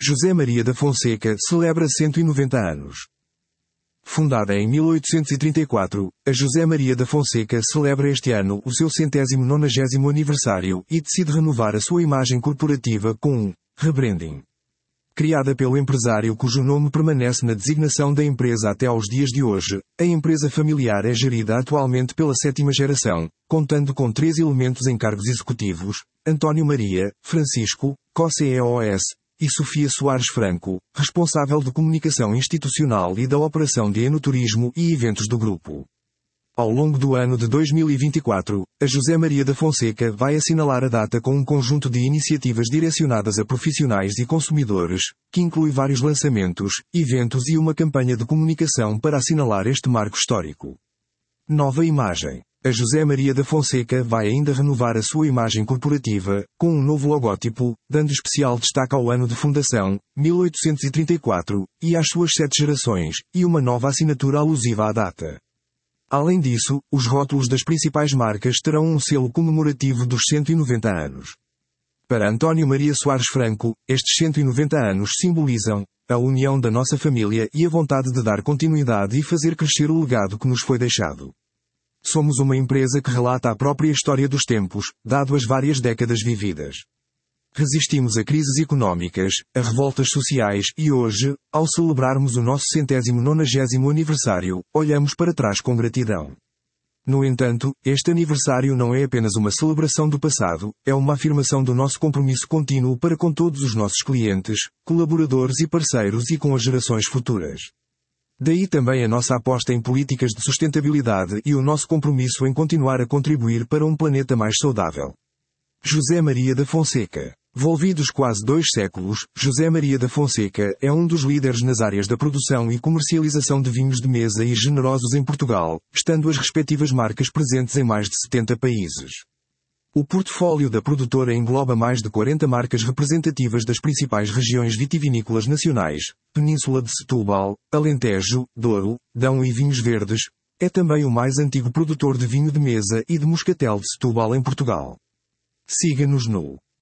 José Maria da Fonseca celebra 190 anos. Fundada em 1834, a José Maria da Fonseca celebra este ano o seu 190º aniversário e decide renovar a sua imagem corporativa com um rebranding. Criada pelo empresário cujo nome permanece na designação da empresa até aos dias de hoje, a empresa familiar é gerida atualmente pela 7ª geração, contando com 3 elementos em cargos executivos: António Maria, Francisco, COCEOS, e Sofia Soares Franco, responsável de comunicação institucional e da operação de enoturismo e eventos do grupo. Ao longo do ano de 2024, a José Maria da Fonseca vai assinalar a data com um conjunto de iniciativas direcionadas a profissionais e consumidores, que inclui vários lançamentos, eventos e uma campanha de comunicação para assinalar este marco histórico. Nova imagem. A José Maria da Fonseca vai ainda renovar a sua imagem corporativa, com um novo logótipo, dando especial destaque ao ano de fundação, 1834, e às suas 7 gerações, e uma nova assinatura alusiva à data. Além disso, os rótulos das principais marcas terão um selo comemorativo dos 190 anos. Para António Maria Soares Franco, estes 190 anos simbolizam a união da nossa família e a vontade de dar continuidade e fazer crescer o legado que nos foi deixado. Somos uma empresa que relata a própria história dos tempos, dado as várias décadas vividas. Resistimos a crises económicas, a revoltas sociais e hoje, ao celebrarmos o nosso 190º aniversário, olhamos para trás com gratidão. No entanto, este aniversário não é apenas uma celebração do passado, é uma afirmação do nosso compromisso contínuo para com todos os nossos clientes, colaboradores e parceiros e com as gerações futuras. Daí também a nossa aposta em políticas de sustentabilidade e o nosso compromisso em continuar a contribuir para um planeta mais saudável. José Maria da Fonseca. Volvidos quase 2 séculos, José Maria da Fonseca é um dos líderes nas áreas da produção e comercialização de vinhos de mesa e generosos em Portugal, estando as respectivas marcas presentes em mais de 70 países. O portfólio da produtora engloba mais de 40 marcas representativas das principais regiões vitivinícolas nacionais: Península de Setúbal, Alentejo, Douro, Dão e Vinhos Verdes. É também o mais antigo produtor de vinho de mesa e de moscatel de Setúbal em Portugal. Siga-nos no